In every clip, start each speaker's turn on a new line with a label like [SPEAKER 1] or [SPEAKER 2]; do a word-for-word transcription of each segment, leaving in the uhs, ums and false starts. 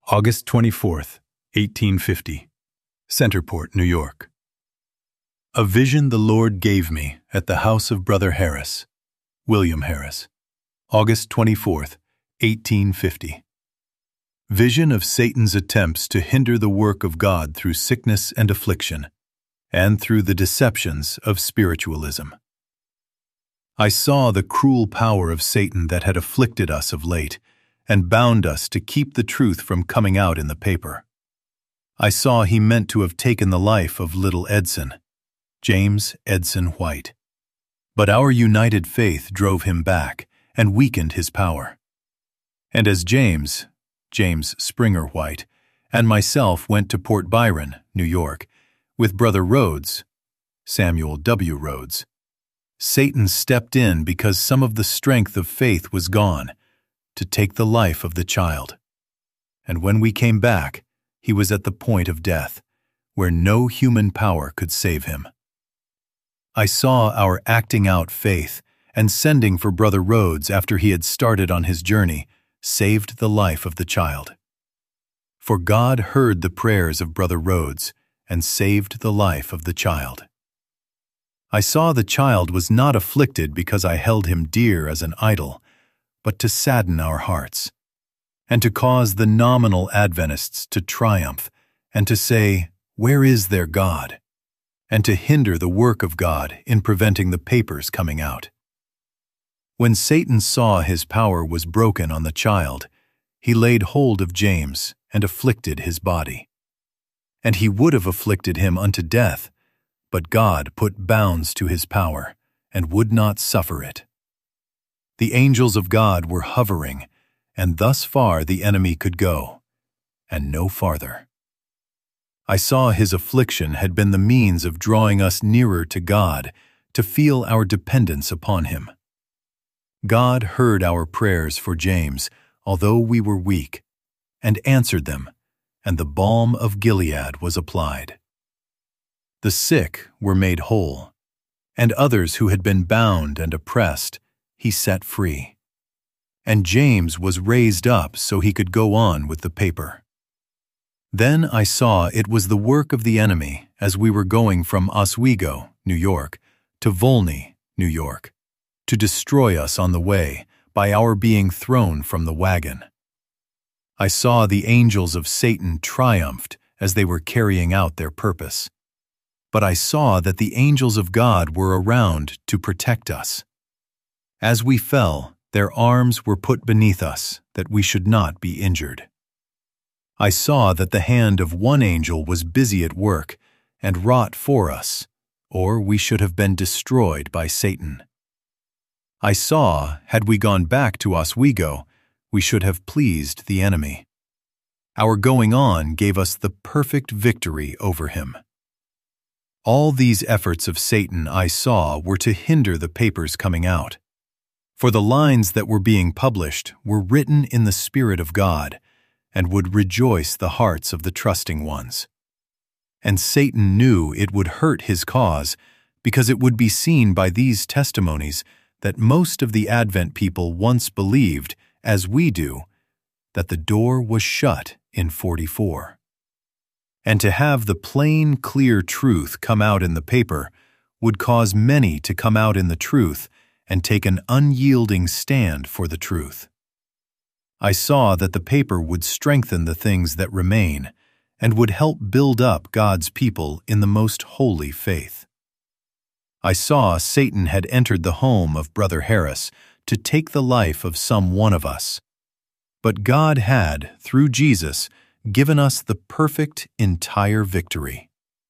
[SPEAKER 1] August twenty-fourth, eighteen fifty, Centerport, New York. A vision the Lord gave me at the house of Brother Harris, William Harris, August twenty-fourth, eighteen fifty. Vision of Satan's attempts to hinder the work of God through sickness and affliction, and through the deceptions of spiritualism. I saw the cruel power of Satan that had afflicted us of late, and bound us to keep the truth from coming out in the paper. I saw he meant to have taken the life of little Edson, James Edson White. But our united faith drove him back and weakened his power. And as James, James Springer White, and myself went to Port Byron, New York, with Brother Rhodes, Samuel W. Rhodes, Satan stepped in because some of the strength of faith was gone, to take the life of the child. And when we came back, he was at the point of death, where no human power could save him. I saw our acting out faith and sending for Brother Rhodes after he had started on his journey saved the life of the child. For God heard the prayers of Brother Rhodes and saved the life of the child. I saw the child was not afflicted because I held him dear as an idol, but to sadden our hearts, and to cause the nominal Adventists to triumph, and to say, "Where is their God?" and to hinder the work of God in preventing the papers coming out. When Satan saw his power was broken on the child, he laid hold of James and afflicted his body. And he would have afflicted him unto death, but God put bounds to his power, and would not suffer it. The angels of God were hovering, and thus far the enemy could go, and no farther. I saw his affliction had been the means of drawing us nearer to God, to feel our dependence upon him. God heard our prayers for James, although we were weak, and answered them, and the balm of Gilead was applied. The sick were made whole, and others who had been bound and oppressed he set free. And James was raised up so he could go on with the paper. Then I saw it was the work of the enemy as we were going from Oswego, New York, to Volney, New York, to destroy us on the way by our being thrown from the wagon. I saw the angels of Satan triumphed as they were carrying out their purpose. But I saw that the angels of God were around to protect us. As we fell, their arms were put beneath us, that we should not be injured. I saw that the hand of one angel was busy at work, and wrought for us, or we should have been destroyed by Satan. I saw, had we gone back to Oswego, we should have pleased the enemy. Our going on gave us the perfect victory over him. All these efforts of Satan I saw were to hinder the papers coming out. For the lines that were being published were written in the Spirit of God, and would rejoice the hearts of the trusting ones. And Satan knew it would hurt his cause, because it would be seen by these testimonies that most of the Advent people once believed, as we do, that the door was shut in forty-four. And to have the plain, clear truth come out in the paper would cause many to come out in the truth and take an unyielding stand for the truth. I saw that the paper would strengthen the things that remain and would help build up God's people in the most holy faith. I saw Satan had entered the home of Brother Harris to take the life of some one of us. But God had, through Jesus, given us the perfect, entire victory.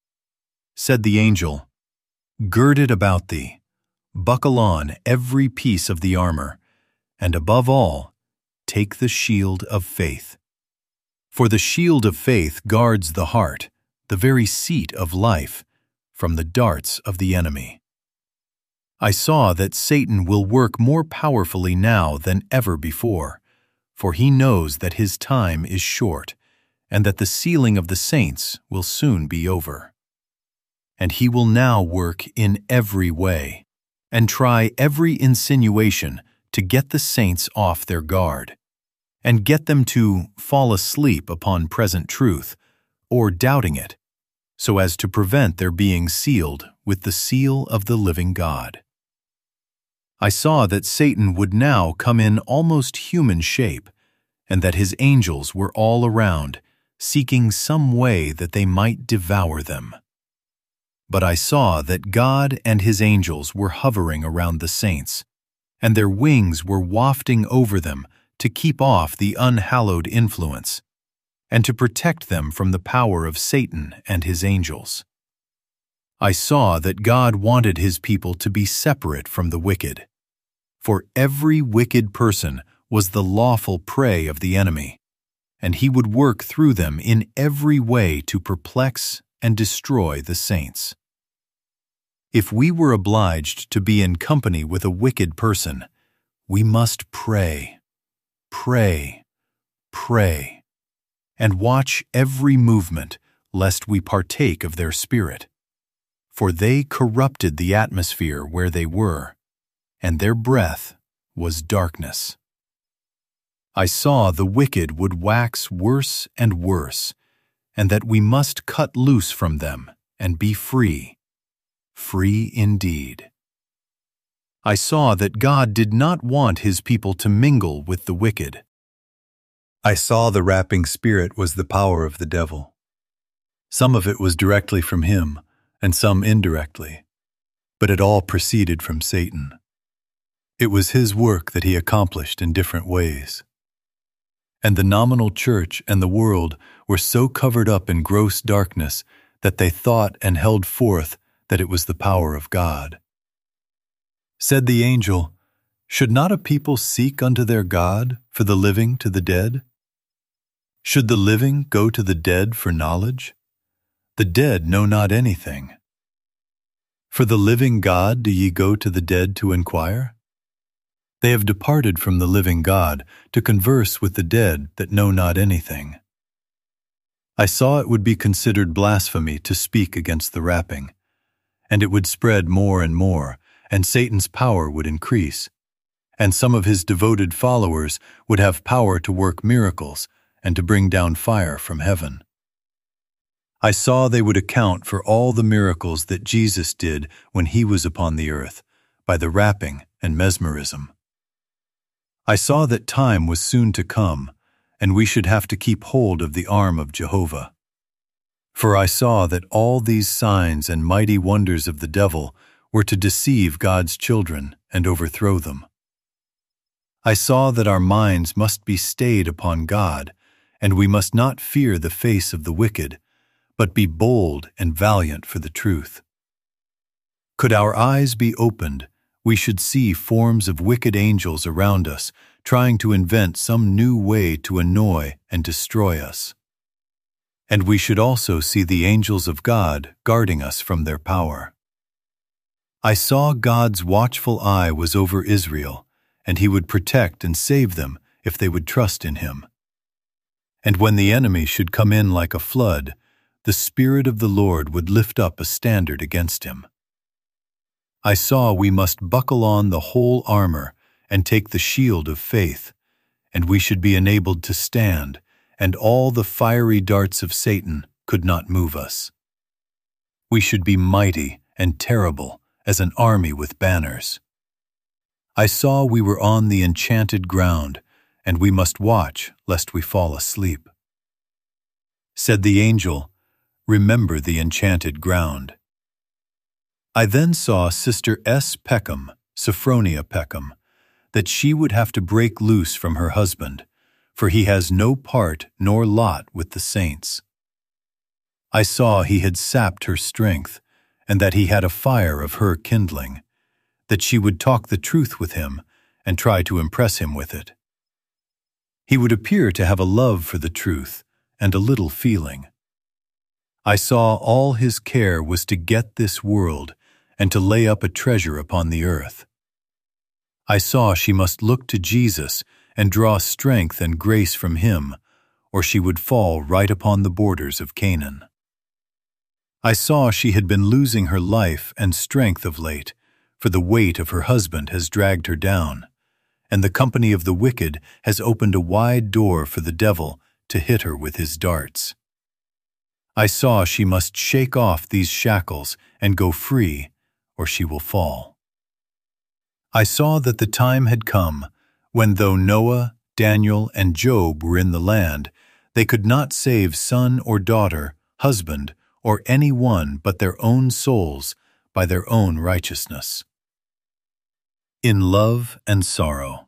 [SPEAKER 1] Said the angel, "Gird it about thee, buckle on every piece of the armor, and above all, take the shield of faith. For the shield of faith guards the heart, the very seat of life, from the darts of the enemy." I saw that Satan will work more powerfully now than ever before, for he knows that his time is short, and that the sealing of the saints will soon be over. And he will now work in every way, and try every insinuation to get the saints off their guard, and get them to fall asleep upon present truth, or doubting it, so as to prevent their being sealed with the seal of the living God. I saw that Satan would now come in almost human shape, and that his angels were all around, seeking some way that they might devour them. But I saw that God and his angels were hovering around the saints, and their wings were wafting over them to keep off the unhallowed influence, and to protect them from the power of Satan and his angels. I saw that God wanted his people to be separate from the wicked, for every wicked person was the lawful prey of the enemy, and he would work through them in every way to perplex and destroy the saints. If we were obliged to be in company with a wicked person, we must pray, pray, pray, and watch every movement lest we partake of their spirit. For they corrupted the atmosphere where they were, and their breath was darkness. I saw the wicked would wax worse and worse, and that we must cut loose from them and be free, free indeed. I saw that God did not want his people to mingle with the wicked. I saw the rapping spirit was the power of the devil. Some of it was directly from him, and some indirectly, but it all proceeded from Satan. It was his work that he accomplished in different ways. And the nominal church and the world were so covered up in gross darkness that they thought and held forth that it was the power of God. Said the angel, "Should not a people seek unto their God for the living to the dead? Should the living go to the dead for knowledge? The dead know not anything. For the living God do ye go to the dead to inquire? They have departed from the living God to converse with the dead that know not anything." I saw it would be considered blasphemy to speak against the rapping, and it would spread more and more, and Satan's power would increase, and some of his devoted followers would have power to work miracles and to bring down fire from heaven. I saw they would account for all the miracles that Jesus did when he was upon the earth by the rapping and mesmerism. I saw that time was soon to come, and we should have to keep hold of the arm of Jehovah. For I saw that all these signs and mighty wonders of the devil were to deceive God's children and overthrow them. I saw that our minds must be stayed upon God, and we must not fear the face of the wicked, but be bold and valiant for the truth. Could our eyes be opened, we should see forms of wicked angels around us, trying to invent some new way to annoy and destroy us. And we should also see the angels of God guarding us from their power. I saw God's watchful eye was over Israel, and he would protect and save them if they would trust in him. And when the enemy should come in like a flood, the Spirit of the Lord would lift up a standard against him. I saw we must buckle on the whole armor and take the shield of faith, and we should be enabled to stand, and all the fiery darts of Satan could not move us. We should be mighty and terrible as an army with banners. I saw we were on the enchanted ground, and we must watch lest we fall asleep. Said the angel, "Remember the enchanted ground." I then saw Sister S. Peckham, Sophronia Peckham, that she would have to break loose from her husband, for he has no part nor lot with the saints. I saw he had sapped her strength, and that he had a fire of her kindling, that she would talk the truth with him and try to impress him with it. He would appear to have a love for the truth and a little feeling. I saw all his care was to get this world and to lay up a treasure upon the earth. I saw she must look to Jesus and draw strength and grace from him, or she would fall right upon the borders of Canaan. I saw she had been losing her life and strength of late, for the weight of her husband has dragged her down, and the company of the wicked has opened a wide door for the devil to hit her with his darts. I saw she must shake off these shackles and go free, or she will fall. I saw that the time had come when, though Noah, Daniel, and Job were in the land, they could not save son or daughter, husband, or any one but their own souls by their own righteousness. In love and sorrow.